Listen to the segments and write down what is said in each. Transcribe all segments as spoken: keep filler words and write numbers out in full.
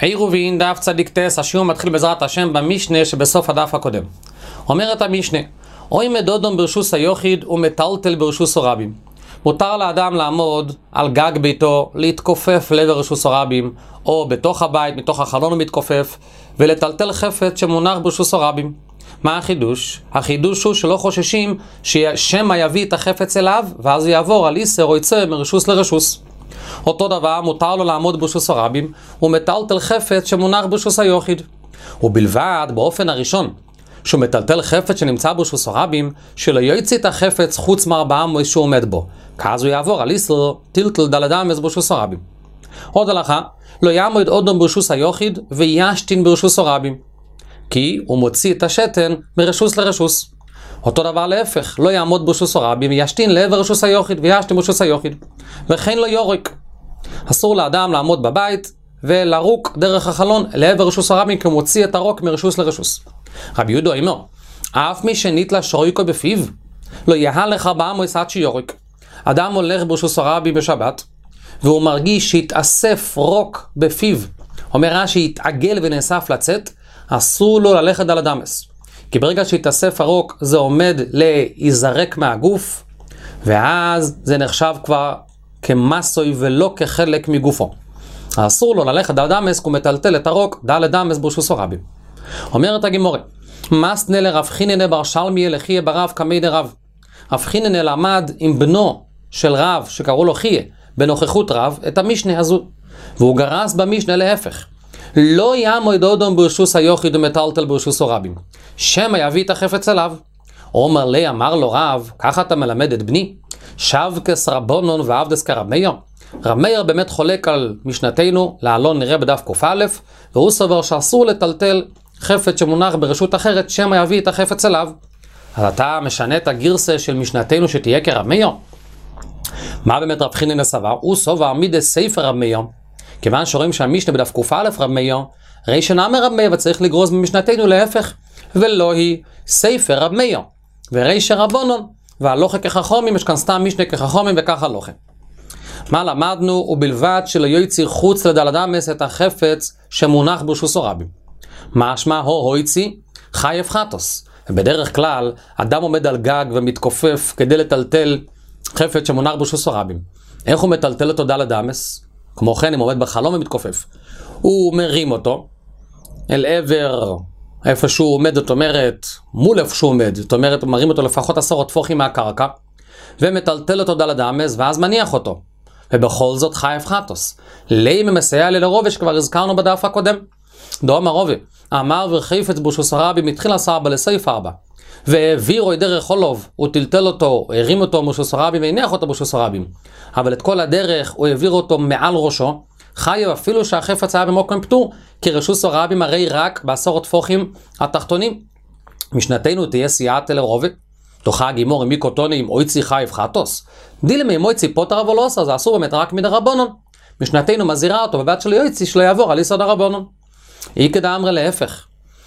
עירובין דף צדיק טס, השיעור מתחיל בעזרת השם במשנה שבסוף הדף הקודם. אומרת המשנה, אוי מדודום ברשוס היוחיד ומטלטל ברשוס הרבים. מותר לאדם לעמוד על גג ביתו, להתכופף לעבר רשוס הרבים, או בתוך הבית, מתוך החלון הוא מתכופף, ולטלטל חפץ שמונח ברשוס הרבים. מה החידוש? החידוש הוא שלא חוששים ששמא יביא את החפץ אליו, ואז יעבור על איסר או יצא מרשוס לרשוס. אותו דבר מותר לו לעמוד ברשוס הרבים ומטלטל חפץ שמונח ברשוס היוחיד. ובלבד באופן הראשון שהוא מטלטל חפץ שנמצא ברשוס הרבים, שלא יוציא את החפץ חוץ מארבעה מועד שהוא עומד בו, כאז הוא יעבור על איסר טלטל דלת אמס ברשוס הרבים. עוד הלכה, לא יעמוד אודום ברשוס היוחיד וישתין ברשוס הרבים, כי הוא מוציא את השתן מרשוס לרשוס. אותו דבר להפך, לא יעמוד ברשוס הרבים וישתין לעבר רשוס היוחיד וישתין ברשוס היוחיד. וכן לא יורק. אסור לאדם לעמוד בבית ולרוק דרך החלון לעבר רשוס הרבים, כי הוא מוציא את הרוק מרשוס לרשוס. רבי יהודה אומר, אף מי שניטלה שרויקו בפיו לא יהלך ארבעה מועד עד שיורק. אדם הולך ברשוס הרבים בשבת והוא מרגיש שהתאסף רוק בפיו, אומר רש"י שהתעגל ונאסף לצאת, אסור לו ללכת דלת אמס, כי ברגע שהתאסף הרוק זה עומד להיזרק מהגוף, ואז זה נחשב כבר כמסוי ולא כחלק מגופו. אסור לו ללכת דלת אמס, כי הוא מטלטל את הרוק דלת אמס ברשוס הרבים. אומרת הגמרא, מסנה לרב חיננה בר שלמיה לחיה ברב קמי דרב. רב חיננה למד עם בנו של רב שקראו לו חיה בנוכחות רב את המשנה הזו, והוא גרס במשנה להפך, לא יעמוד אודום ברשוס היוחיד ומטלטל ברשוס הרבים, שמא יביא את החפץ אליו. אומר לי, אמר לו רב, ככה אתה מלמד את בני? שבקס רבונון ועבדס כרב מאיר. רב מאיר באמת חולק על משנתנו, לעלון נראה בדף ק"א, והוא סובר שאסור לטלטל חפץ שמונח ברשות אחרת, שמא יביא את החפץ אליו. אז אתה משנה את הגרסה של משנתנו שתהיה כרב מאיר? מה באמת רב חיננה סבר? הוא סובר מידי ספר רב מאיר, כיוון שרואים שהמשנה בדף ק"א רב מאיר, ראי שנאמר רב מאיר וצריך לגרוס במשנתנו להפך, ולא היא ספר רב מאיר, וראי שרבונון, והלוכה כחכומים, יש כאן סתם משנה כחכומים וככה לוכה. מה למדנו? ובלבד שלא יוציא חוץ לדלת אמס את החפץ שמונח ברשוס הרבים. משמע הו הויציא חייב חטוס. ובדרך כלל אדם עומד על גג ומתכופף כדי לטלטל חפץ שמונח ברשוס הרבים. איך הוא מטלטל אותו דלת אמס? כמו כן, אם הוא עומד בחלום ומתכופף, הוא מרים אותו אל עבר איפה שהוא עומד, זאת אומרת מול איפה שהוא עומד, זאת אומרת הוא מרים אותו לפחות עשרות טפוחים מהקרקע ומטלטל אותו דלת אמס, ואז מניח אותו, ובכל זאת חייב חטוס. לי ממסייע ללרובה שכבר הזכרנו בדף הקודם. דאמר רובה, אמר וחפץ ברשוס הרבים מתחיל עשר ארבע לסעיף ארבע, והעבירו דרך חולוב, הוא טלטל אותו, הרים אותו ברשוס הרבים והניח אותו ברשוס הרבים, אבל את כל הדרך הוא העביר אותו מעל ראשו, חייב אפילו שהחפץ היה במקום פטור, כי רשוס הרבים הרי רק בעשרות טפוחים התחתונים. משנתנו תהיה סייעתא לרובה, תוכה הגימור מי קוטוני עם אויצי חייב חטוס. דילמי עם אויצי פוטר אבל לא עושה, זה אסור באמת רק מדרבנון. משנתנו מזהירה אותו בבת שלו יויצי שלא יעבור על יסוד דרבנון. אי כדא אמרי להפך.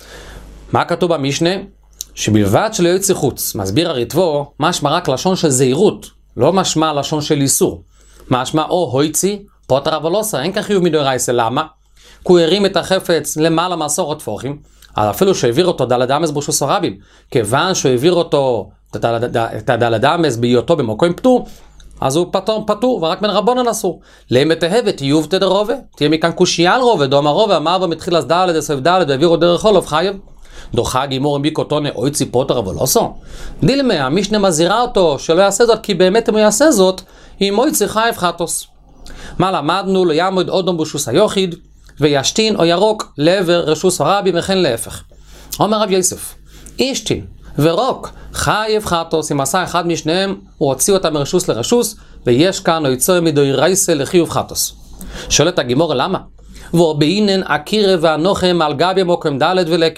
מה כתוב במשנה? שבלבד שלא יוציא חוץ. מסביר הריטב"א, משמע רק לשון של זהירות, לא משמע לשון של איסור. משמע או הויצי פוטר אבל לא עושה, אין כך חיוב מדאורייתא. למה? כי הוא הרים את החפץ למעלה מעשרות טפוחים, אפילו שהעביר אותו דלת אמס ברשוס הרבים, כיוון שהוא העביר אותו את הדלת אמס בהיותו במקום פטור, אז הוא פטור, פטור ורק מן רבונן אסור. להם מתהבת יובטא דרובה, תהיה מכאן קושיה על רובה. דאמר רובה, אמר ומתחיל אז דלת אסף דלת והעבירו דרך חולוב חייב. דוחה גימור מי קוטוני אויצי פוטר אבל לא עושה. דילמה, המשנה מזהירה אותו שלא יעשה זאת, כי באמת אם הוא יעשה זאת, עם אויצי חייב חטוס. מה למדנו? לא יעמוד אודום ברשוס היוחיד וישתין או ירוק לעבר רשוס הרבים, וכן להפך. אומר רב יוסף, ישתין ורוק חייב חטוס, אם עשה אחד משניהם הוא הוציא אותם מרשוס לרשוס, ויש כאן או יצא מדאורייתא לחיוב חטוס. שואלת הגימור למה? ובעינן הקירב והנוחם על גבי מקום ד' ולקה.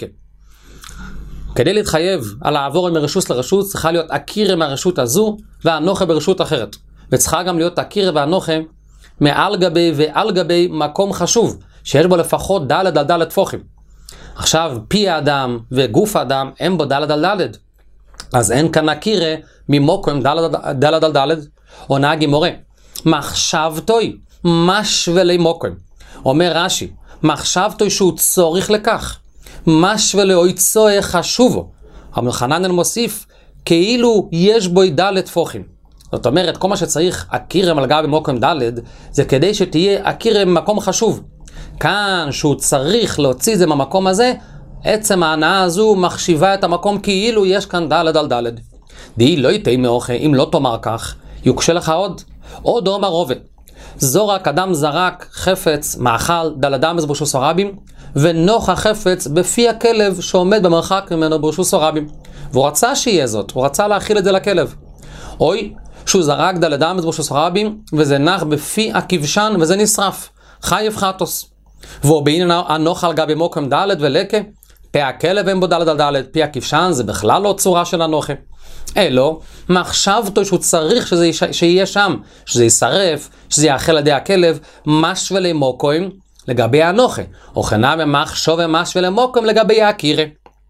כדי להתחייב על העבור מרשוס לרשוס צריכה להיות הקירב מהרשות הזו והנוחם ברשות אחרת, וצריכה גם להיות הקירב והנוחם מעל גבי ועל גבי מקום חשוב שיש בו לפחות ד' על ד' טפוחים. עכשיו פי האדם וגוף האדם הם בו ד' על ד', אז אין כאן הקירה ממוקם ד' על ד'. עונה הגימורה, מחשבתוי משווה לי מוקם. אומר רש"י, מחשבתו שהוא צורך לכך. משווה לאוי צורך חשובו. אבל חננאל מוסיף, כאילו יש בו ד' תפוחים. זאת אומרת, כל מה שצריך אקירם על גבי מוקם ד' זה כדי שתהיה אקירם במקום חשוב. כאן שהוא צריך להוציא את זה מהמקום הזה, עצם ההנאה הזו מחשיבה את המקום כאילו יש כאן ד' על ד'. די לא יתאי מאוכל, אם לא תאמר כך, יוקשה לך עוד. עוד אומר רובה. זורק אדם זרק חפץ מאכל דלדם ברשוס הרבים, ונוח החפץ בפי הכלב שעומד במרחק ממנו ברשוס הרבים. והוא רצה שיהיה זאת, הוא רצה להכיל את זה לכלב. אוי, שהוא זרק דלדם ברשוס הרבים, וזה נח בפי הכבשן וזה נשרף. חייב חטוס. והוא בעניין הנוח על גבי מוקם ד' ולקה, פי הכלב הם בו ד' על ד', פי הכבשן זה בכלל לא צורה של הנוחה. אלו, מחשבתו שהוא צריך שזה יש, שיהיה שם, שזה יישרף, שזה יאכל על ידי הכלב, משווה למוקוים לגבי הנוחה, או חנה במחשוב ומשווה למוקוים לגבי האקירה.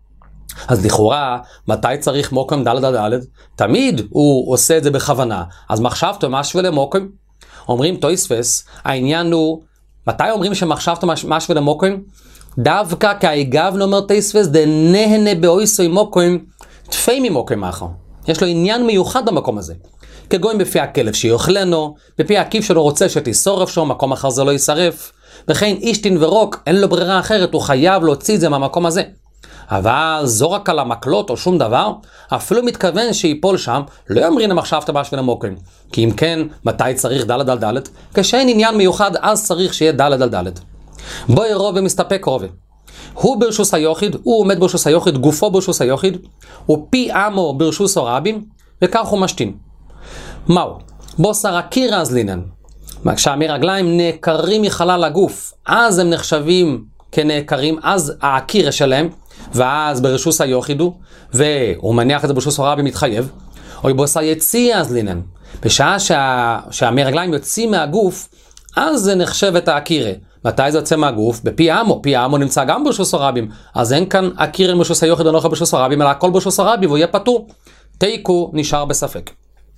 אז לכאורה, מתי צריך מוקוים ד' על ד'? תמיד הוא עושה את זה בכוונה, אז מחשבתו משווה למוקוים. אומרים תויספס, העניין הוא, מתי אומרים שמחשבתו משווה למוקוים? דווקא כאיגב נאמר תויספס, דנהנה באויסוי מוקוים, תפי ממוקוים אחר. יש לו עניין מיוחד במקום הזה. כגון בפי הכלב שיאכלנו, בפי הכיף שלו רוצה שתישורף שם, מקום אחר זה לא יישרף. וכן אישתין ורוק, אין לו ברירה אחרת, הוא חייב להוציא את זה מהמקום הזה. אבל זורק על המקלות או שום דבר, אפילו מתכוון שיפול שם, לא יאמרין המחשבת בשביל המוקרים. כי אם כן, מתי צריך ד' על ד'? כשאין עניין מיוחד, אז צריך שיהיה ד' על ד'. בואי רובה מסתפק רובה. הוא ברשוס היוחיד, הוא עומד ברשוס היוחיד, גופו ברשוס היוחיד, הוא פי עמו ברשוס הרבים, וכך הוא משתין. מהו? בוסר הקירה אז לינן. כשהמרגליים נעקרים מחלל הגוף, אז הם נחשבים כנעקרים, אז הקירה שלהם, ואז ברשוס היוחיד הוא, והוא מניח את זה ברשוס הרבים מתחייב, או בוסר יציע אז לינן. בשעה שה... שהמרגליים יוצאים מהגוף, אז זה נחשב את הקירה. מתי זה יוצא מהגוף? בפי עמו. פי עמו נמצא גם ברשוס הרבים. אז אין כאן אקירה ברשוס היוחיד או נוחה ברשוס הרבים, אלא הכל ברשוס הרבים, והוא יהיה פטור. תיקו נשאר בספק.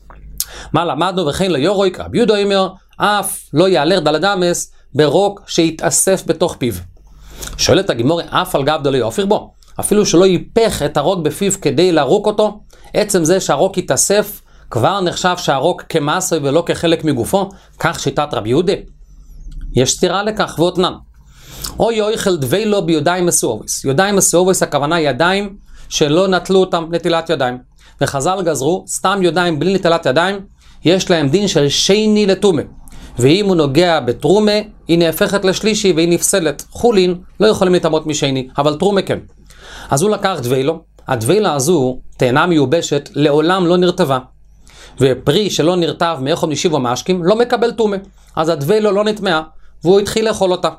מה למדנו? וכן ליורויק, רבי יהודה אומר, אף לא יעלר ד' אמס ברוק שיתאסף בתוך פיו. שואלת הגימורה, אף על גב דלא יופיר בו. אפילו שלא ייפך את הרוק בפיו כדי להרוק אותו, עצם זה שהרוק יתאסף, כבר נחשב שהרוק כמעשה ולא כחלק מגופו, כך שיטת רבי יהודה. יש סתירה לכך ואותנן. או יויכל דבילו ביודיים מסועבוס. ידיים מסועבוס הכוונה ידיים שלא נטלו אותם נטילת ידיים. וחז"ל גזרו, סתם ידיים בלי נטילת ידיים, יש להם דין של שני לתומה. ואם הוא נוגע בתרומה, היא נהפכת לשלישי והיא נפסלת. חולין לא יכולים לטמות משני, אבל תרומה כן. אז הוא לקח דבילו, הדבילה הזו, תאנה מיובשת, לעולם לא נרטבה. ופרי שלא נרטב מאיכו משיב ומשקים, לא מקבל תומה. אז הדבילו לא נטמעה, והוא התחיל לאכול אותה.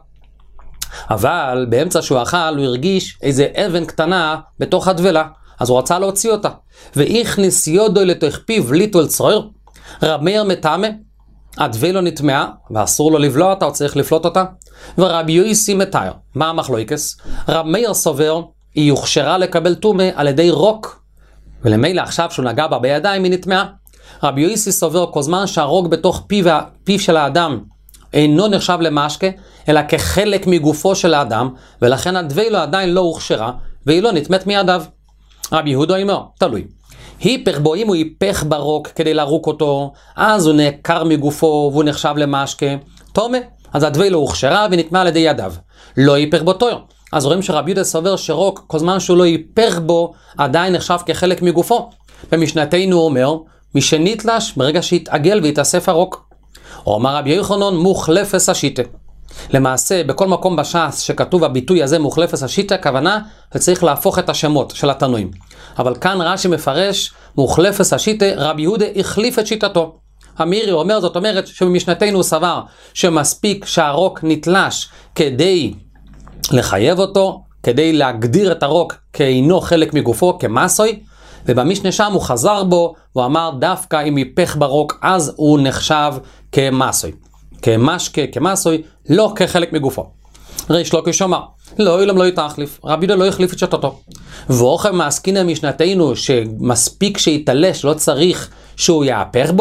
אבל באמצע שהוא אכל, הוא הרגיש איזה אבן קטנה בתוך הדבלה, אז הוא רצה להוציא אותה. והכניס יודו לתוך פיו ליטול צרור, רב מאיר מטמא, הדבילו נטמעה, ואסור לו לבלוע אותה, הוא צריך לפלוט אותה. ורבי יויסי מתאר, מה המחלוקס? רב מאיר סובר, היא יוכשרה לקבל תומה על ידי רוק, ולמילא עכשיו שהוא נגע בה בידיים היא נטמעה. רבי יויסי סובר כל זמן שהרוק בתוך פיו, פיו של האדם אינו נחשב למשקה, אלא כחלק מגופו של האדם, ולכן הדבילו עדיין לא הוכשרה, והיא לא נטמאת מידיו. רבי יהודה אומר, תלוי. היפך בו, אם הוא היפך ברוק כדי לרוק אותו, אז הוא נעקר מגופו והוא נחשב למשקה. תומה, אז הדבילו הוכשרה ונטמעה על ידי ידיו. לא היפך בו תויר. אז רואים שרבי יהודה סובר שרוק, כל זמן שהוא לא היפך בו, עדיין נחשב כחלק מגופו. במשנתנו הוא אומר, מי שנתלש ברגע שיתעגל ויתאסף הרוק. או אמר רבי יוחנן מוחלפס השיטה. למעשה, בכל מקום בש"ס שכתוב הביטוי הזה מוחלפס השיטה, הכוונה שצריך להפוך את השמות של התנועים. אבל כאן רש"י מפרש מוחלפס השיטה, רבי יהודה החליף את שיטתו. המירי אומר, זאת אומרת שבמשנתנו הוא סבר שמספיק שהרוק נתלש כדי לחייב אותו, כדי להגדיר את הרוק כאינו חלק מגופו, כמסוי, ובמשנה שם הוא חזר בו, והוא אמר דווקא אם ייפך ברוק, אז הוא נחשב כמסוי. כמשקה, כמסוי, לא כחלק מגופו. ריש לוקיש אמר, לא אילם לא יתחליף, רבי יהודה לא החליף את שיטתו. ואוכם מעסקינא משנתנו שמספיק שיתלש, לא צריך שהוא יהפך בו.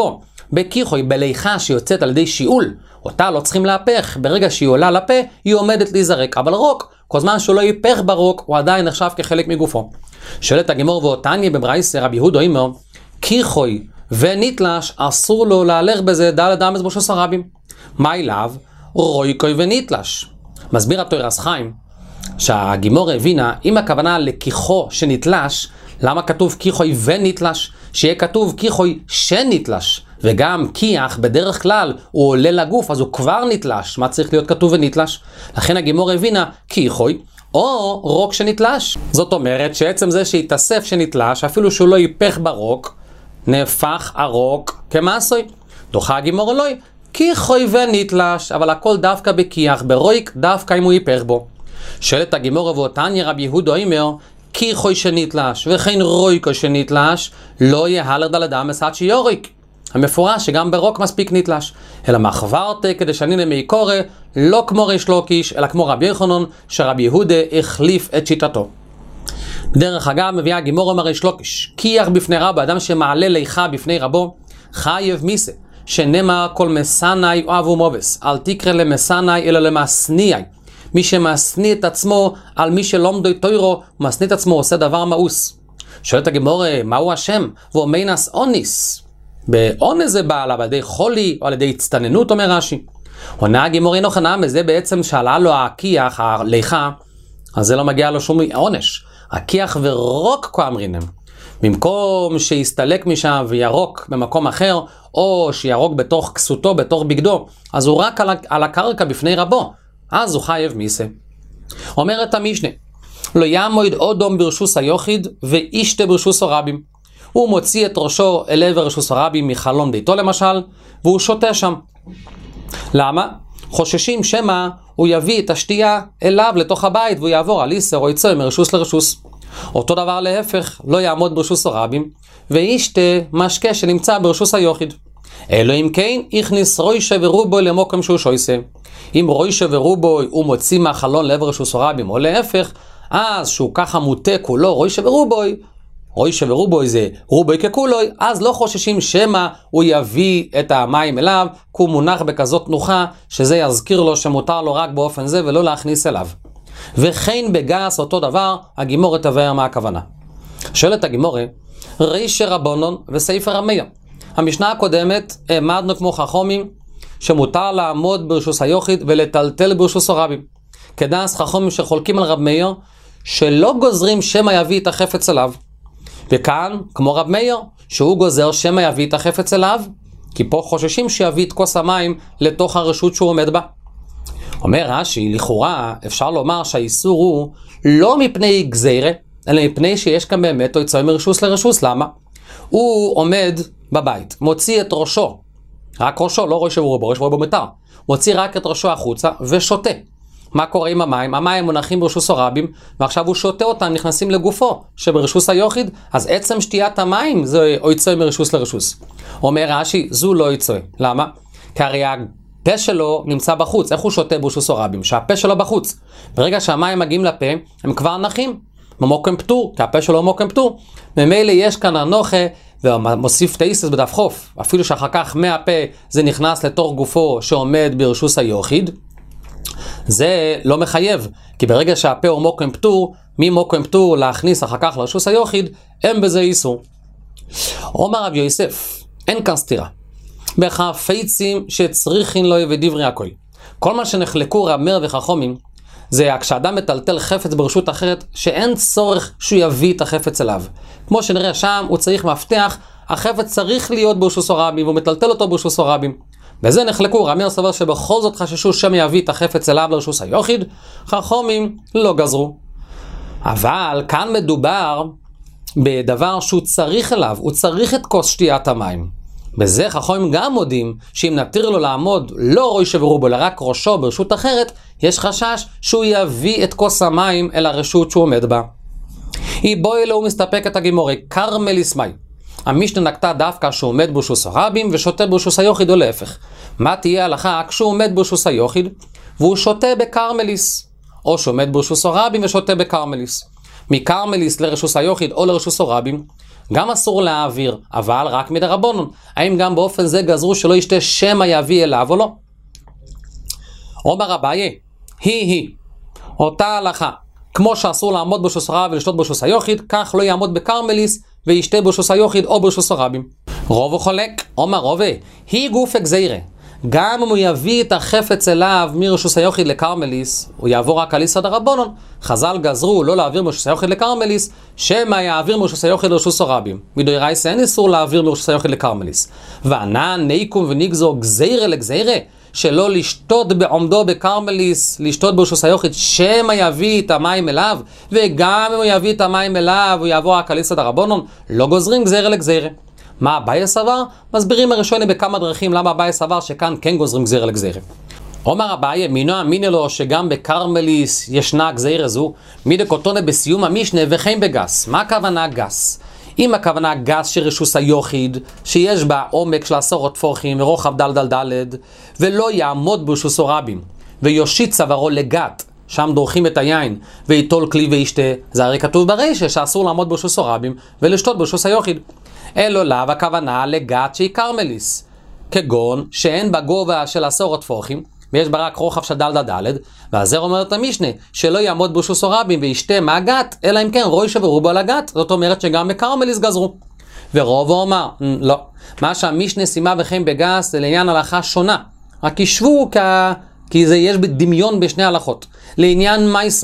בכיחוי, בליכה שיוצאת על ידי שיעול, אותה לא צריכים להפך, ברגע שהיא עולה לפה, היא עומדת להיזרק, אבל רוק, כל זמן שהוא לא ייפך ברוק, הוא עדיין נחשב כחלק מגופו. שואלת הגימור ואותניה בברייסה, רבי יהודה אומר, כיחוי ונתלש, אסור לו להלך בזה דלת אמס ברשוס הרבים. מה אליו? רויקוי ונתלש. מסביר התוירס חיים, שהגימור הבינה, אם הכוונה לכיחו שנתלש, למה כתוב כיחוי ונתלש? שיהיה כתוב כיחוי שנתלש, וגם כיח בדרך כלל הוא עולה לגוף, אז הוא כבר נתלש. מה צריך להיות כתוב ונתלש? לכן הגימור הבינה כיחוי או רוק שנתלש. זאת אומרת שעצם זה שהתאסף שנתלש, אפילו שהוא לא ייפך ברוק, נהפך הרוק כמעשוי. דוחה הגימור אלוהי, כיחוי ונתלש, אבל הכל דווקא בכיח, ברויק דווקא אם הוא ייפך בו. שואלת הגימור ואותניה רבי יהודה אומר, כיחוי שנתלש וכן רויקו שנתלש, לא יהלר דלת אמס עד שיוריק. המפורש שגם ברוק מספיק נתלש, אלא מחברתה כדי שאני למי קורא, לא כמו ריש לוקיש, אלא כמו רבי יוחנן, שרבי יהודה החליף את שיטתו. בדרך אגב מביאה הגימור אומר ריש לוקיש, כיח בפני רבו, אדם שמעלה ליכה בפני רבו, חייב מיסה, שנאמר כל מסנאי אוהבו מובס, אל תקרא למסנאי אלא למסניאי. מי שמסני את עצמו על מי שלומדו תוירו, מסני את עצמו עושה דבר מאוס. שואלת הגימור, מהו השם? והוא מינס אוניס. באונס זה בא על ידי חולי או על ידי הצטננות, אומר רש"י. עונה הגימור אינו חנם, זה בעצם שעלה לו הכיח, הליכה, אז זה לא מגיע לו שום עונש. הכיח ורוק כה אמרינם. במקום שיסתלק משם וירוק במקום אחר, או שירוק בתוך כסותו, בתוך בגדו, אז הוא רק על הקרקע בפני רבו. אז הוא חייב מיסה. אומרת המשנה, לא יעמוד אודום ברשוס היוחיד ואישתה ברשוס הרבים. הוא מוציא את ראשו אל עבר רשוס הרבים מחלון ביתו למשל, והוא שותה שם. למה? חוששים שמה הוא יביא את השתייה אליו לתוך הבית, והוא יעבור על איסר או יצא מרשוס לרשוס. אותו דבר להפך, לא יעמוד ברשוס הרבים, ואישתה משקה שנמצא ברשוס היוחיד. אלו אם כן, יכניס רוישה ורובוי למוקם שהוא שויסה. אם רוישה ורובוי הוא מוציא מהחלון לעבר רשוס הרבים, או להפך, אז שהוא ככה מוטה כולו רוישה ורובוי, רוישה ורובוי זה רובוי ככולוי, אז לא חוששים שמה הוא יביא את המים אליו, כי הוא מונח בכזאת תנוחה, שזה יזכיר לו שמותר לו רק באופן זה ולא להכניס אליו. וכן בגס אותו דבר, הגימורה תבהר מה הכוונה. שואלת הגימורה, ריש רבונון וספר המאיר. המשנה הקודמת העמדנו כמו חכמים שמותר לעמוד ברשוס היוחיד ולטלטל ברשוס הרבים. כדאס חכמים שחולקים על רב מאיר שלא גוזרים שמא יביא את החפץ אליו. וכאן כמו רב מאיר שהוא גוזר שמא יביא את החפץ אליו, כי פה חוששים שיביא את כוס המים לתוך הרשות שהוא עומד בה. אומר רש"י, לכאורה אפשר לומר שהאיסור הוא לא מפני גזירה, אלא מפני שיש כאן באמת או יצא מרשוס לרשוס. למה? הוא עומד בבית, מוציא את ראשו, רק ראשו, לא ראש ורובו, ראש ורובו מותר, מוציא רק את ראשו החוצה ושותה. מה קורה עם המים? המים מונחים ברשוס הרבים, ועכשיו הוא שותה אותם, נכנסים לגופו, שברשוס היוחיד, אז עצם שתיית המים זה או יצא מרשוס לרשוס. אומר רש"י, זו לא יצא. למה? כי הרי הפה שלו נמצא בחוץ. איך הוא שותה ברשוס הרבים? שהפה שלו בחוץ. ברגע שהמים מגיעים לפה, הם כבר נחים. ממוקם פטור, כי הפה שלו מוקם פטור. ממילא יש כאן הנוחה, ומוסיף תאיסס בדף חוף. אפילו שאחר כך מהפה זה נכנס לתוך גופו שעומד ברשוס היוחיד. זה לא מחייב, כי ברגע שהפה הוא מוקם פטור, ממוקם פטור להכניס אחר כך לרשוס היוחיד, אין בזה איסור. אומר רב יוסף, אין כאן סתירה. בחפצים שצריכין לו ודברי הכל. כל מה שנחלקו רב מאיר וחכמים, זה כשאדם מטלטל חפץ ברשות אחרת, שאין צורך שהוא יביא את החפץ אליו. כמו שנראה שם, הוא צריך מפתח, החפץ צריך להיות ברשוס הרבים, והוא מטלטל אותו ברשוס הרבים. וזה נחלקו, רב מאיר סבר שבכל זאת חששו שמא יביא את החפץ אליו לרשוס היוחיד, חכמים לא גזרו. אבל כאן מדובר בדבר שהוא צריך אליו, הוא צריך את כוס שתיית המים. בזה חכמים גם מודים שאם נתיר לו לעמוד לא ראש ורובו אלא רק ראשו ברשות אחרת, יש חשש שהוא יביא את כוס המים אל הרשות שהוא עומד בה. היא בואי לו ומסתפק את הגימורי קרמליס מי. המשנה נקטה דווקא שהוא עומד ברשוס הרבים ושותה ברשוס היוחיד או להפך. מה תהיה ההלכה כשהוא עומד ברשוס היוחיד והוא שותה בקרמליס, או שעומד ברשוס הרבים ושותה בקרמליס? מקרמליס לרשוס היוחיד או לרשוס הרבים גם אסור להעביר, אבל רק מדרבנן. האם גם באופן זה גזרו שלא ישתה שמא יביא אליו או לא? אומר אביי, היא היא, אותה הלכה, כמו שאסור לעמוד ברשוס הרב ולשתות ברשוס היוחיד, כך לא יעמוד בקרמליס וישתה ברשוס היוחיד או ברשוס הרבים. רובו חולק, אומר רובה, היא גוף גזירה. גם אם הוא יביא את החפץ אליו מרשוס היוחיד לקרמליס, הוא יעבור רק על איסא דרבנן. חז"ל גזרו לא להעביר מרשוס היוחיד לקרמליס, שמא יעביר מרשוס היוחיד לרשוס הרבים. מדאורייתא אין איסור להעביר מרשוס היוחיד לקרמליס. וענן ניקום ונגזור גזירה לגזירה, שלא לשתות בעומדו בקרמליס, לשתות ברשוס היוחיד, שמא יביא את המים אליו, וגם אם הוא יביא את המים אליו, הוא יעבור רק על איסא דרבנן, לא גוזרים גזירה לגזירה. מה אביי סבר? מסבירים הראשונים בכמה דרכים למה אביי סבר שכאן כן גוזרים גזירה לגזירה. אומר אביי, מינו אמיני לו שגם בקרמליס ישנה גזירה זו, מידה קוטונה בסיום המשנה וכן בגס. מה הכוונה גס? אם הכוונה גס של רשוס היוחיד, שיש בה עומק של עשרות טפוחים ורוחב דל דל דלת, ולא יעמוד ברשוס הרבים, ויושיט צווארו לגת, שם דורכים את היין, ויטול כלי וישתה, זה הרי כתוב ברישא שאסור לעמוד ברשוס הרבים ולשתות ברשוס היוחיד. אלו לאו הכוונה לגת שהיא קרמליס, כגון שאין בה גובה של עשרות טפוחים, ויש בה רק רוחב של דל דל דלת, והזר אומרת המשנה, שלא יעמוד ברשוס הרבים וישתה מהגת, אלא אם כן רוישא ורובו על הגת, זאת אומרת שגם בקרמליס גזרו. ורובו אומר, לא, מה שהמשנה סיימה וכן בגס זה לעניין הלכה שונה, רק ישבו כ... כי זה יש דמיון בשני הלכות, לעניין מייסה.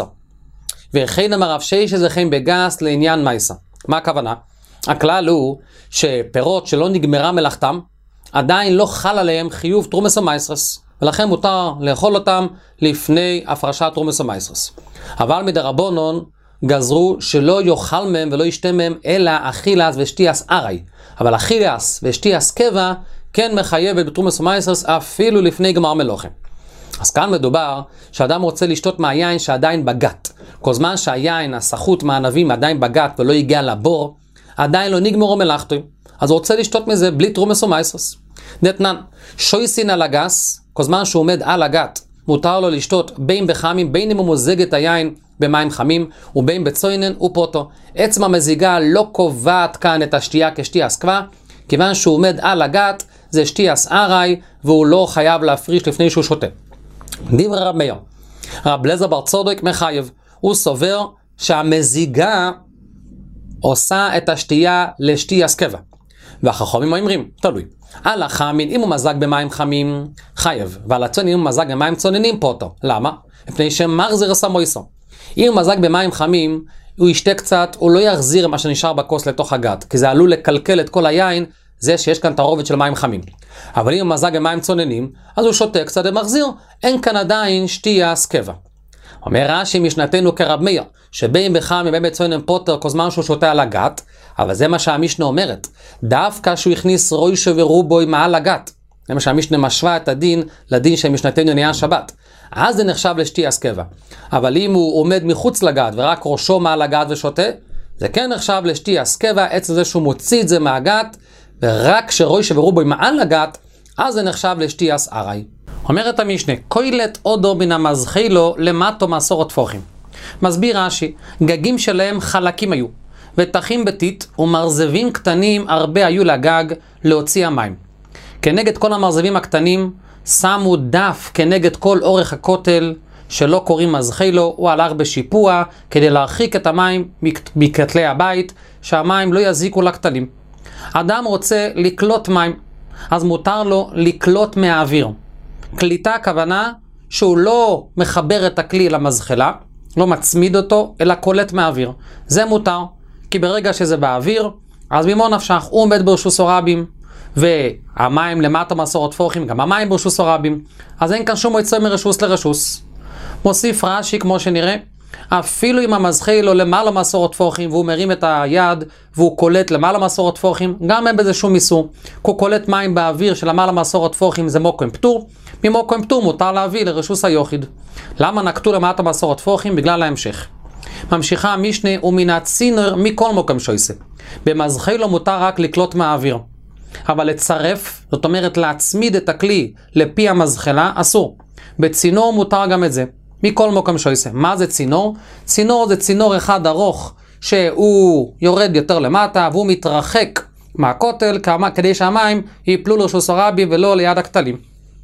וכן אמר רב ששת זה כן בגס לעניין מייסה. מה הכוונה? הכלל הוא שפירות שלא נגמרה מלאכתם, עדיין לא חל עליהם חיוב תרומס ומייסרס, ולכן מותר לאכול אותם לפני הפרשת תרומס ומייסרס. אבל מדרבנן גזרו שלא יאכל מהם ולא ישתה מהם אלא אכילס ושתיאס ארי, אבל אכילס ושתיאס קבע כן מחייבת בתרומס ומייסרס אפילו לפני גמר מלוכה. אז כאן מדובר שאדם רוצה לשתות מהיין שעדיין בגת, כל זמן שהיין הסחוט מהענבים עדיין בגת ולא הגיע לבור, עדיין לא נגמרו מלאכתו, אז הוא רוצה לשתות מזה בלי תרומס ומייסרס. נתנן, שויסין על הגס, כל זמן שהוא עומד על הגת, מותר לו לשתות בין בחמים, בין אם הוא מוזג את היין במים חמים, ובין בצוינן ופוטו. עצם המזיגה לא קובעת כאן את השתייה כשתייה סקווה, כיוון שהוא עומד על הגת, זה שתייה ארי, והוא לא חייב להפריש לפני שהוא שותה. דברי רב מאיר, רב אליעזר בר צדוק מחייב, הוא סובר שהמזיגה עושה את השתייה לשתייה סקווה. והחכמים אומרים, תלוי. על החמין, אם הוא מזג במים חמים, חייב. ועל הצונן, אם הוא מזג במים צוננים, פוטו. למה? מפני שמחזיר סמויסו. אם הוא מזג במים חמים, הוא ישתה קצת, הוא לא יחזיר מה שנשאר בכוס לתוך הגת, כי זה עלול לקלקל את כל היין, זה שיש כאן תערובת של מים חמים. אבל אם הוא מזג במים צוננים, אז הוא שותה קצת ומחזיר. אין כאן עדיין שתייה סקווה. אומר רש"י משנתנו כרב מאיר, שבין בחם ובין בצונן פוטר כל זמן שהוא שותה על הגת, אבל זה מה שהמשנה אומרת, דווקא שהוא הכניס רוישו ורובוי מעל הגת. זה מה שהמשנה משווה את הדין לדין שמשנתנו נהיה שבת. אז זה נחשב לשתייה סקווה. אבל אם הוא עומד מחוץ לגת ורק ראשו מעל הגת ושותה, זה כן נחשב לשתייה סקווה, עצם זה שהוא מוציא את זה מהגת, ורק שרוישו ורובוי מעל הגת, אז זה נחשב לשתייה ארי. אומרת המשנה, קוילת אודו מן המזחילו למטו מסורת טפוחים. מסביר רש"י, גגים שלהם חלקים היו, ותחים בתית ומרזבים קטנים הרבה היו לגג להוציא המים. כנגד כל המרזבים הקטנים שמו דף כנגד כל אורך הכותל שלא קוראים מזחילו, הוא הלך בשיפוע כדי להרחיק את המים מכתלי הבית, שהמים לא יזיקו לקטנים. אדם רוצה לקלוט מים, אז מותר לו לקלוט מהאוויר. קליטה הכוונה שהוא לא מחבר את הכלי למזחלה, לא מצמיד אותו, אלא קולט מהאוויר. זה מותר, כי ברגע שזה באוויר, אז ממו נפשך, הוא עומד ברשוס הרבים, והמים למטה מסורת טפוחים, גם המים ברשוס הרבים, אז אין כאן שום יצא מרשוס לרשוס. מוסיף רש"י כמו שנראה, אפילו אם המזחל או למעלה מסורת טפוחים, והוא מרים את היד, והוא קולט למעלה מסורת טפוחים, גם אין בזה שום איסור. הוא קולט מים באוויר של למעלה מסורת טפוחים, זה מוקם פטור. ממוקם פטור מותר להביא לרשוס היוחיד. למה נקטו למטה מסורת טפוחים? בגלל ההמשך. ממשיכה המשנה, ומן הצינר מכל מוקם שויסה. במזחל לא מותר רק לקלוט מהאוויר. אבל לצרף, זאת אומרת להצמיד את הכלי לפי המזחלה, אסור. בצינור מותר גם את זה. מכל מוקם שויסה. מה זה צינור? צינור זה צינור אחד ארוך שהוא יורד יותר למטה והוא מתרחק מהכותל כדי שהמים ייפלו לרשוס הרבים ולא ליד הכתלים.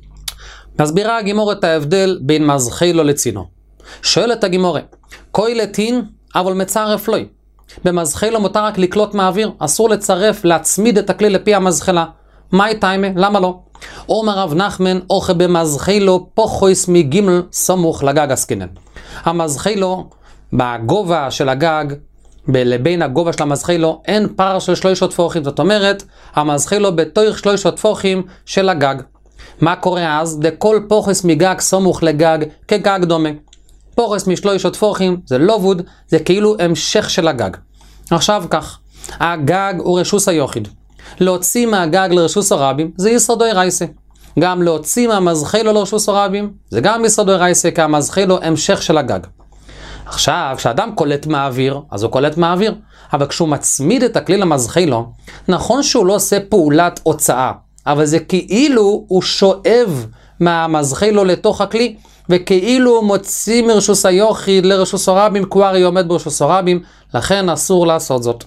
מסבירה הגימור את ההבדל בין מזחילו לצינור. שואלת הגימורה, כוי לטין אבל מצרף לוי. במזחילו מותר רק לקלוט מהאוויר, אסור לצרף, להצמיד את הכלי לפי המזחלה. מהי טיימה? למה לא? אומר רב נחמן, אוכל במזחילו פוחויס מגימל סמוך לגג עסקינן. המזחילו בגובה של הגג, לבין הגובה של המזחילו, אין פער של שלושה טפוחים. זאת אומרת, המזחילו בתוך שלושה טפוחים של הגג. מה קורה אז? דכל פוחס מגג סמוך לגג כגג דומה. פוחס משלושה טפוחים זה לא ווד, זה כאילו המשך של הגג. עכשיו כך, הגג הוא רשוס היוחיד. להוציא מהגג לרשוס הרבים זה יסודו רייסה. גם להוציא מהמזחילו לרשוס הרבים זה גם יסודו רייסה, כי המזחילו המשך של הגג. עכשיו, כשאדם קולט מהאוויר, אז הוא קולט מהאוויר. אבל כשהוא מצמיד את הכלי למזחילו, נכון שהוא לא עושה פעולת הוצאה, אבל זה כאילו הוא שואב מהמזחילו לתוך הכלי, וכאילו הוא מוציא מרשוס היוחיד לרשוס הרבים, כבר היא עומד ברשוס הרבים, לכן אסור לעשות זאת.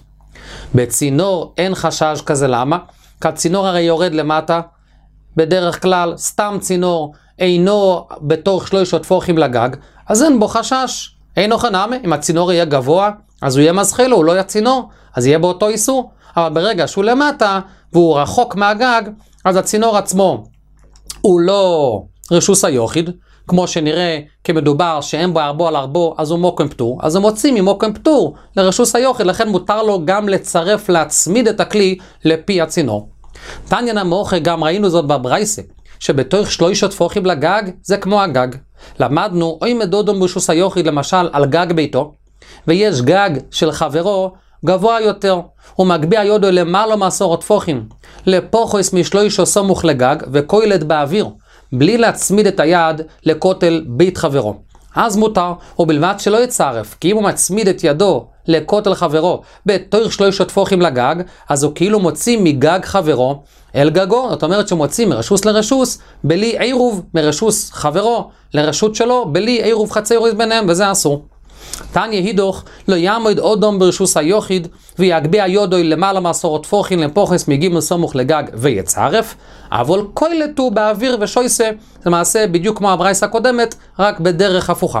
בצינור אין חשש כזה, למה? כי הצינור הרי יורד למטה, בדרך כלל סתם צינור אינו בתוך שלושה טפוחים לגג, אז אין בו חשש. אינו חנמה, אם הצינור יהיה גבוה, אז הוא יהיה מזחילו, הוא לא יהיה צינור, אז יהיה באותו איסור. אבל ברגע שהוא למטה, והוא רחוק מהגג, אז הצינור עצמו הוא לא רשוס היוחיד, כמו שנראה כמדובר שאין בו ארבו על ארבו, אז הוא מוקם פטור, אז הוא מוציא ממוקם פטור לרשוס היוחיד, לכן מותר לו גם לצרף, להצמיד את הכלי לפי הצינור. תניא מוחה, גם ראינו זאת בברייסה, שבתוך שלושה טפוחים לגג זה כמו הגג. למדנו, אוי מדודום ברשוס היוחיד למשל על גג ביתו, ויש גג של חברו גבוה יותר, הוא מגביה יודו למעלה מעשרות טפוחים, לפוחס משלושה סמוך לגג וקוילת באוויר, בלי להצמיד את היד לכותל בית חברו. אז מותר, ובלבד שלא יצרף, כי אם הוא מצמיד את ידו לכותל חברו בתוך שלושה טפוחים לגג, אז הוא כאילו מוציא מגג חברו אל גגו. זאת אומרת שהוא מוציא מרשוס לרשוס, בלי עירוב מרשוס חברו לרשות שלו, בלי עירוב חצי עירוב ביניהם, וזה אסור. תניא הידוך, לא יעמוד אודום ברשוס היוחיד, ויגביה יודו למעלה מעשרות טפוחים לפוחס מגימל סמוך לגג ויצרף, אבל קוילתו באוויר ושויסה, זה מעשה בדיוק כמו הברייסה הקודמת, רק בדרך הפוכה.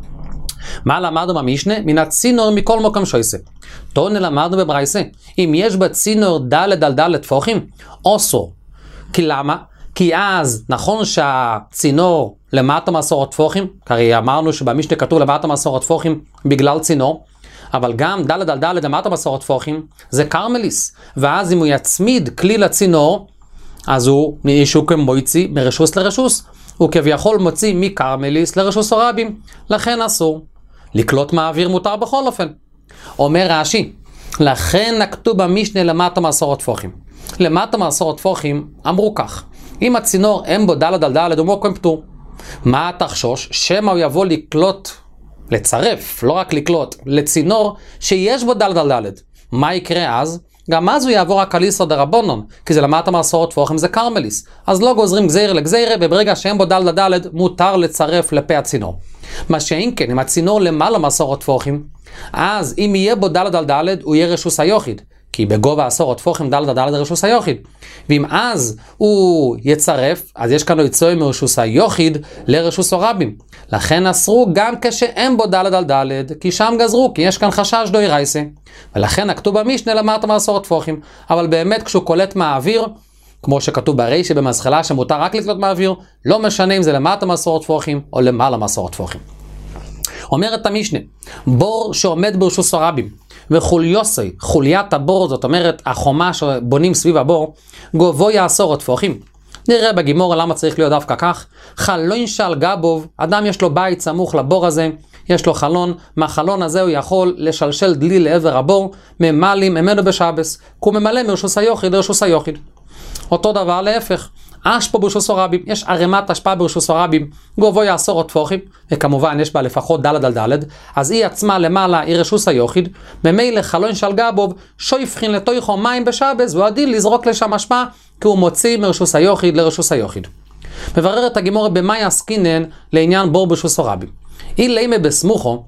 מה למדנו במשנה? מן הצינור מכל מקום שויסה. תונה למדנו בברייסה, אם יש בצינור דלת על דלת טפוחים, אוסור. כי למה? כי אז נכון שהצינור למטה מעשרות טפוחים, כי אמרנו שבמשנה כתוב למטה מעשרות טפוחים בגלל צינור, אבל גם דלת על דלת למטה מעשרות טפוחים זה קרמליס, ואז אם הוא יצמיד כלי לצינור, אז הוא מישהו כמויצי מרשוס לרשוס, הוא כביכול מוציא מקרמליס לרשוס הרבים, לכן אסור. לקלוט מהאוויר מותר בכל אופן. אומר רש"י, לכן נקטו במשנה למטה מעשרות טפוחים. למטה מעשרות טפוחים אמרו כך, אם הצינור אין בו דלת על דלת הוא מוקם פטור. מה תחשוש? שמא הוא יבוא לקלוט, לצרף, לא רק לקלוט, לצינור שיש בו דלת על דלת. מה יקרה אז? גם אז הוא יעבור רק על איסר דרבנן, כי זה למטה מעשרות טפוחים זה קרמליס. אז לא גוזרים גזירה לגזירה, וברגע שאין בו דלת על דלת מותר לצרף לפה הצינור. מה שאין כן, אם הצינור למעלה מעשרות טפוחים, אז אם יהיה בו דלת על דלת הוא יהיה רשוס היוחיד. כי בגובה עשרות טפוחים דלת דלת רשוס היוחיד. ואם אז הוא יצרף, אז יש כאן יצוי מרשוס היוחיד לרשוס הרבים. לכן אסרו גם כשאין בו דלת על דלת, כי שם גזרו, כי יש כאן חשש דוי רייסה. ולכן הכתוב במשנה למטה מעשרות טפוחים. אבל באמת כשהוא קולט מהאוויר, כמו שכתוב ברישא במזחלה שמותר רק לקלוט מהאוויר, לא משנה אם זה למטה מעשרות טפוחים או למעלה מעשרות טפוחים. אומרת המשנה, בור שעומד ברשוס הרבים, וחוליוסי, חוליית הבור, זאת אומרת החומה שבונים סביב הבור, גובויה עשרות טפוחים. נראה בגימור למה צריך להיות דווקא כך. חלון של גבוב, אדם יש לו בית סמוך לבור הזה, יש לו חלון, מהחלון הזה הוא יכול לשלשל דלי לעבר הבור, ממלאים ממנו בשבס, כי הוא ממלא מרשוס היוחיד לרשוס היוחיד. אותו דבר להפך, אשפה ברשוס הרבים, יש ערימת אשפה ברשוס הרבים, גובויה עשרות טפוחים, וכמובן יש בה לפחות דלת על דלת, אז היא עצמה למעלה היא רשוס היוחיד, ממילא חלון של גבוב שויפכין לתוכו מים בשבס, והוא עדיל לזרוק לשם אשפה, כי הוא מוציא מרשוס היוחיד לרשוס היוחיד. מבררת הגימורה במאי עסקינן לעניין בור ברשוס הרבים. היא לימה בסמוכו,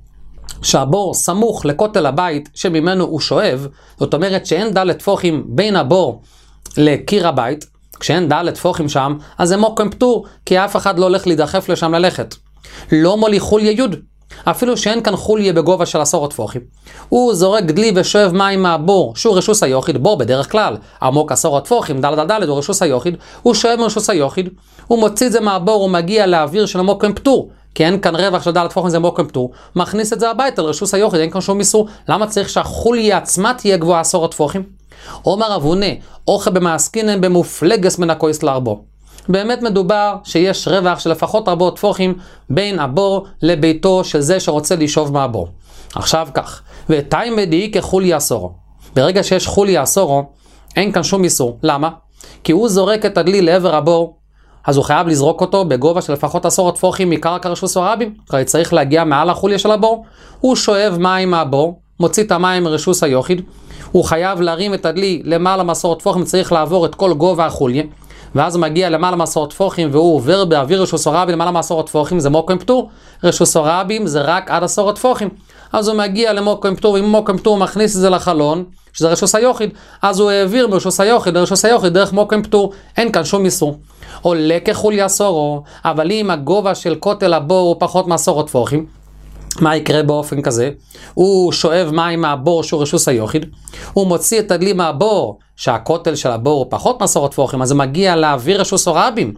שהבור סמוך לכותל הבית שממנו הוא שואב, זאת אומרת שאין דלת תפוחים בין הבור לקיר הבית, כשאין דלת תפוחים שם, אז זה מוקם פטור, כי אף אחד לא הולך להידחף לשם ללכת. לא מולי חוליה יוד, אפילו שאין כאן חוליה בגובה של עשרות תפוחים. הוא זורק דלי ושואב מים מהבור, שהוא רשוס היוחיד, בור בדרך כלל, עמוק עשרות תפוחים, דלת דלת הוא רשוס היוחיד, הוא שואב מרשוס היוחיד, הוא מוציא את זה מהבור, הוא מגיע לאוויר של מוקם פטור, כי אין כאן רווח של דלת תפוחים, זה מוקם פטור, מכניס את זה הביתה לרשוס היוחיד, אין כאן שום איסור. למה צריך שהחוליה עצמה תהיה גבוהה עשרות תפוחים? אומר אבונה, אוכל במעסקינן במופלגס מן הכויס לארבו. באמת מדובר שיש רווח של לפחות ארבעות תפוחים בין הבור לביתו של זה שרוצה לשאוב מהבור. עכשיו כך, ותאי מדיעי כחולי אסורו. ברגע שיש חולי אסורו, אין כאן שום איסור. למה? כי הוא זורק את הדלי לעבר הבור, אז הוא חייב לזרוק אותו בגובה של לפחות עשרות תפוחים מקרקע רשוס הרבים, כי צריך להגיע מעל החוליה של הבור. הוא שואב מים מהבור, מוציא את המים מרשוס היוחיד, הוא חייב להרים את הדלי למעלה מעשרות תפוחים, צריך לעבור את כל גובה החוליה, ואז הוא מגיע למעלה מעשרות תפוחים, והוא עובר באוויר רשוס הרבים למעלה מעשרות תפוחים, זה מוקם פטור. רשוס הרבים זה רק עד עשרות תפוחים, אז הוא מגיע למוקם פטור, אם מוקם פטור מכניס את זה לחלון, שזה רשוס היוחיד, אז הוא העביר מרשוס היוחיד לרשוס היוחיד דרך מוקם פטור, אין כאן שום איסור. עולה כחולי אסורו, אבל אם הגובה של כותל הבור הוא פחות מעשרות תפוחים, מה יקרה באופן כזה? הוא שואב מים מהבור שהוא רשוס היוחיד, הוא מוציא את הדלי מהבור שהכותל של הבור הוא פחות מעשרות תפוחים, אז זה מגיע לאוויר רשוס הרבים,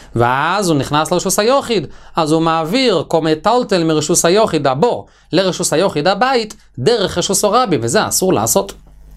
ואז הוא נכנס לרשוס היוחיד, אז הוא מעביר קומטלטל מרשוס היוחיד הבור לרשוס היוחיד הבית דרך רשוס הרבים, וזה אסור לעשות.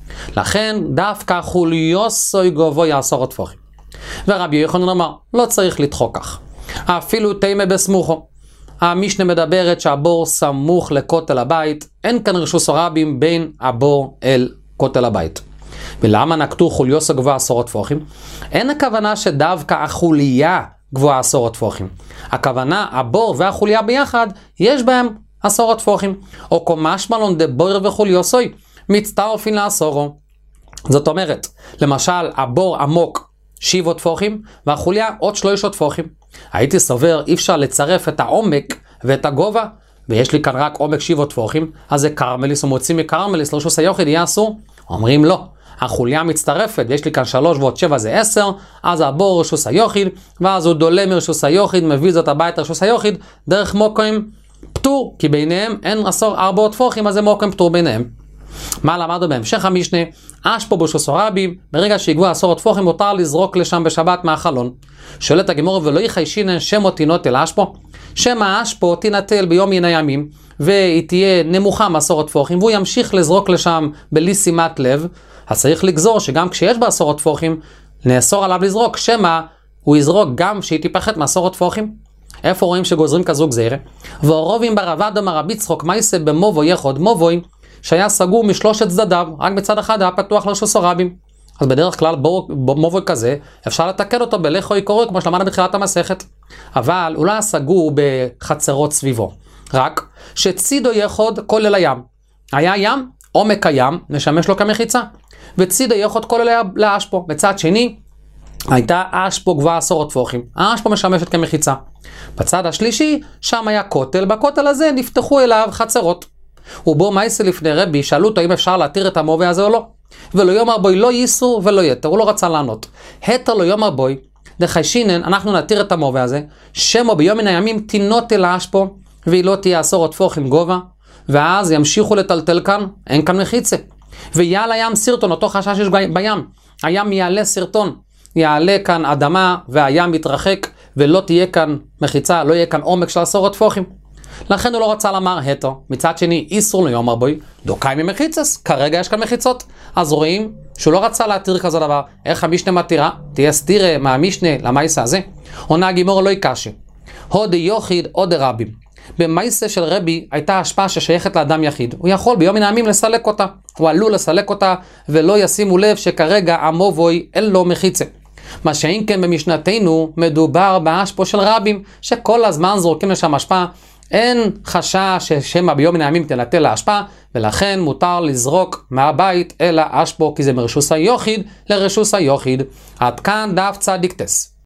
לכן דווקא חוליוסוי גבוה עשרות תפוחים. ורבי יוחנן אמר, לא צריך לדחוק כך, אפילו תימה בסמוכו. המשנה מדברת שהבור סמוך לכותל הבית, אין כאן רשוס הרבים בין הבור אל כותל הבית. ולמה נקטו חוליוסו גבוה עשרות תפוחים? אין הכוונה שדווקא החוליה גבוה עשרות תפוחים. הכוונה, הבור והחוליה ביחד, יש בהם עשרות תפוחים. או קומש מלון דבויר וחוליוסוי, מצטרפין לעשורו. זאת אומרת, למשל, הבור עמוק שבעות תפוחים, והחוליה עוד שלושה תפוחים. הייתי סובר, אי אפשר לצרף את העומק ואת הגובה, ויש לי כאן רק עומק שבעות תפוחים, אז זה קרמליס, ומוצאים מקרמליס, לרשוס היוחיד יהיה אסור? אומרים לא. החוליה מצטרפת, ויש לי כאן שלוש ועוד שבע זה עשר, אז הבור רשוס היוחיד, ואז הוא דולה מרשוס היוחיד, מביא זאת הביתה רשוס היוחיד, דרך מוקם פטור, כי ביניהם אין עשור ארבעות תפוחים, אז זה מוקם פטור ביניהם. מה למדנו בהמשך המשנה? אשפו ברשוס הרבים, ברגע שיגעו עשרות תפוחים מותר לזרוק לשם בשבת מהחלון. שואלת הגמרא, ולא יחיישינן שמו תינוטל אשפו? שמה אשפו תינטל ביום מן הימים, והיא תהיה נמוכה מעשרות תפוחים, והוא ימשיך לזרוק לשם בלי שימת לב, אז צריך לגזור שגם כשיש בה עשרות תפוחים, נאסור עליו לזרוק, שמה הוא יזרוק גם שהיא תיפחת מעשרות תפוחים. איפה רואים שגוזרים כזו גזירה? והרובים ברבד אמר רבי יצחוק מייסה במובו יחוד מבוי, שהיה סגור משלושת צדדיו, רק בצד אחד היה פתוח לרשוס הרבים. אז בדרך כלל במובוי כזה אפשר לתקן אותו בלכו יקורו, כמו שלמדנו בתחילת המסכת. אבל הוא לא היה סגור בחצרות סביבו, רק שצידו יחוד כולל הים. היה ים, עומק הים, נשמש לו כמחיצה, וצידו יחוד כולל לאשפו. בצד שני הייתה אשפו גבוהה עשרות תפוחים, האשפו משמשת כמחיצה. בצד השלישי שם היה כותל, בכותל הזה נפתחו אליו חצרות. ובו מייסה לפני רבי, שאלו אותו אם אפשר להתיר את המובע הזה או לא. ולא יאמר בוי לא ייסור ולא יתר, הוא לא רצה לענות. התר לא יאמר בוי, דחיישינן, אנחנו נתיר את המובע הזה, שמו ביום מן הימים תינוט אל האשפו, והיא לא תהיה עשרות תפוחים גובה, ואז ימשיכו לטלטל כאן, אין כאן מחיצה. ויעל הים סרטון, אותו חשש יש בים, הים יעלה סרטון, יעלה כאן אדמה והים יתרחק, ולא תהיה כאן מחיצה, לא יהיה כאן עומק של עשרות תפוחים. לכן הוא לא רצה לומר התר. מצד שני, איסור לא יאמר בוי, דוקאי ממחיצס, כרגע יש כאן מחיצות. אז רואים שהוא לא רצה להתיר כזה דבר. איך המשנה מתירה? תהיה סתירה מהמשנה למייסה הזה. עונה הגימור לא יקשה. הוד יוחיד עוד רבים. במייסה של רבי הייתה השפעה ששייכת לאדם יחיד. הוא יכול ביום מן הימים לסלק אותה. הוא עלול לסלק אותה ולא ישימו לב שכרגע המובוי אין לו מחיצה. מה שאין כן במשנתנו מדובר באשפו של רבים, שכל הזמן זורקים לשם השפעה. אין חשש ששמה ביום מן הימים תנטל להשפעה, ולכן מותר לזרוק מהבית אל האשפו, כי זה מרשוס היוחיד לרשוס היוחיד. עד כאן דף צדיק טס.